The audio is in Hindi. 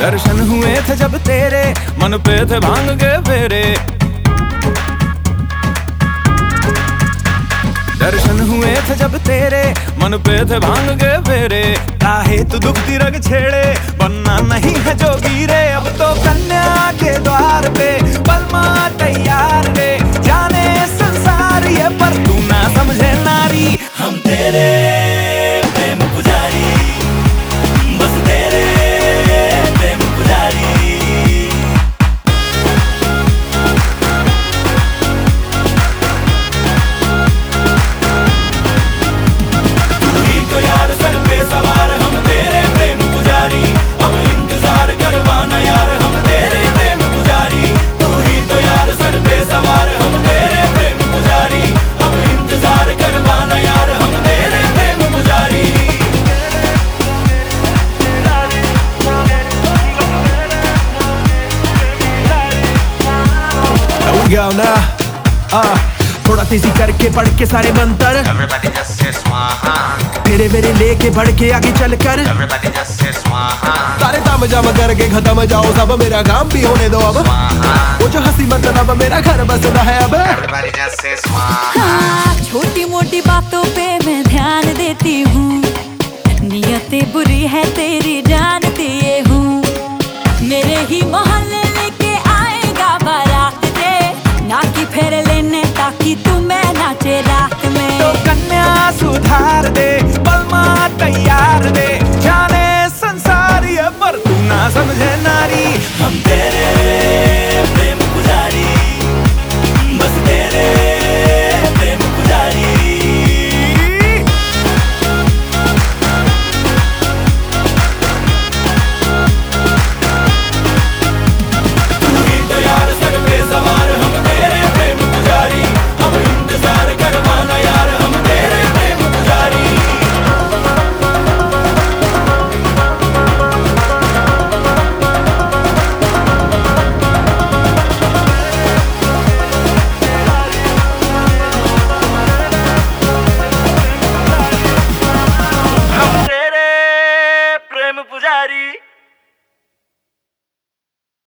दर्शन हुए थे जब तेरे, मन पे थे भांग के फेरे। दर्शन हुए थे जब तेरे, मन पे थे भांग के फेरे। काहे तू दुखती रग छेड़े, बनना नहीं है जोगी रे। अब तो कन्या के द्वार पे बलमा तैयार रे। जाने संसार ये पर तू ना समझे नारी। हम तेरे प्रेम पुजारी, बस तेरे प्रेम पुजारी। तू ही तो यार सर पे सवार, हम तेरे प्रेम पुजारी। अब इंतजार करवाना यार, हम तेरे प्रेम पुजारी। तू ही तो यार सर पे सवार, हम तेरे प्रेम पुजारी। अब इंतजार करवाना यार, हम तेरे प्रेम पुजारी। Go now, थोड़ा तेजी करके पढ़ के सारे मंत्र। Everybody just say स्वाहा, तेरे मेरे लेके बढ़ के आगे चल कर। everybody just say स्वाहा, सारे ताम जाम करके खत्म जाओ सब, मेरा काम भी होने दो अब। स्वाहा, वो जो हंसी मतलब मेरा घर बसना है अब। everybody just say स्वाहा। हाँ, छोटी मोटी बातों पे मैं ध्यान देती हूँ, नियतें बुरी है तेरी जानती ये हूँ। मेरे ही मोहल्ले लेके आएगा बारात रे, ना कि फेर लेने ताकि तू मैं नाचे रात में। तो कन्या सुधार दे, बलमा तैयार दे। जाने संसार ये पर तू ना समझे नारी। हम तेरे प्रेम पुजारी, बस तेरे प्रेम पुजारी। तू ही तो यार सर पे सवार, हम तेरे प्रेम पुजारी। अब इंतजार करवाना यार, हम तेरे प्रेम पुजारी। हम तेरे प्रेम पुजारी।